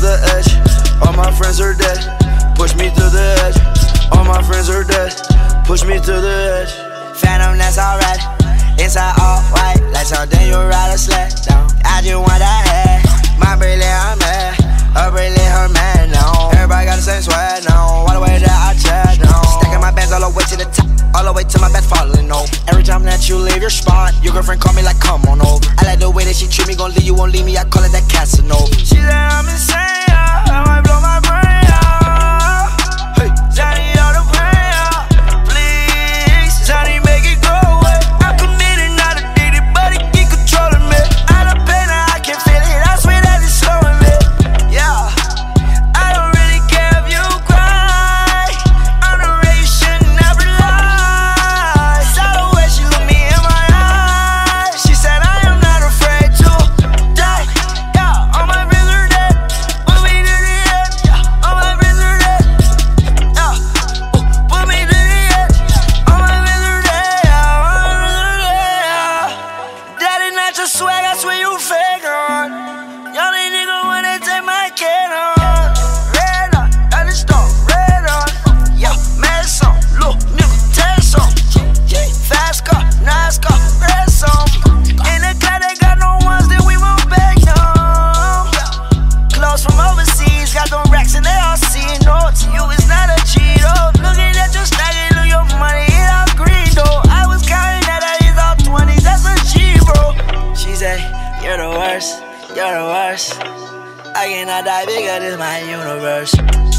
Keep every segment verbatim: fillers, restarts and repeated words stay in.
the edge. All my friends are dead. Push me to the edge. All my friends are dead. Push me to the edge. Phantom, that's alright. Inside all white, like something you ride a sled down. I just want that head. My brilliant, I'm mad. Her brilliant, her man, no. Everybody got the same sweat, no. All the way that I chat, no. Stacking my bands all the way to the top, all the way to my bed falling over. Every time that you leave your spot, your girlfriend call me like, come on over. I like the way that she treat me, gon' leave you, won't leave me. I call it that Casanova. She said I'm insane, yeah. I might blow my brain out. Hey, Johnny, all the pain out. Please, Johnny, make it go away. I'm committed, not addicted, but it keep controlling me. I done pain, I can feel it. I swear that it's slowing me. Yeah, I don't really care if you cry. I'm the way you should never lie. Saw the way she looked me in my eyes. She said I am not afraid to die. Yeah, all my friends are dead. Put me to the edge. Yeah, all my friends are dead. Yeah, ooh, put me to the edge. All my friends are dead. Yeah, all my friends are dead. Yeah. That is not your swag, I swear you fake on. Y'all ain't nigga wanna take my kid on. Red on, I just don't red on. Yeah, mess on, look, nigga, test on. Fast car, nice car, rest on. In the car, they got no ones that we won't back on. Clothes from overseas, got them racks and they all see no. To you, it's not a cheat, oh. Looking at your stack, it look your money, it all green, though. I was counting that, it's all twenties, that's a G, bro. She say, you're the worst. You're the worst. I cannot die bigger, this my universe.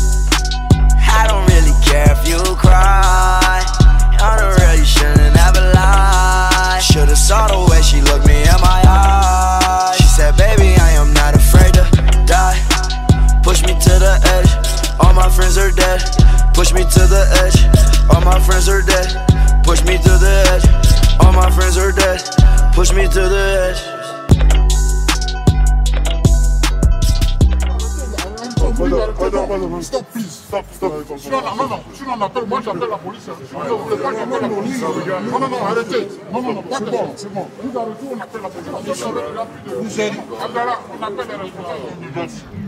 I don't really care if you cry. On the real, you shouldn't ever lie. Should've saw the way she looked me in my eyes. She said, baby, I am not afraid to die. Push me to the edge. All my friends are dead. Push me to the edge. All my friends are dead. Push me to the edge. All my friends are dead. Push me to the edge. Stop, please. Stop, stop. Non, non, non, tu n'en appelles, moi j'appelle la police. Non, non, j'appelle la police. Non, non, non, arrêtez. Non, non, non, pas de bon, c'est bon. Vous arrêtez, on appelle la police. Vous allez, on appelle les responsables.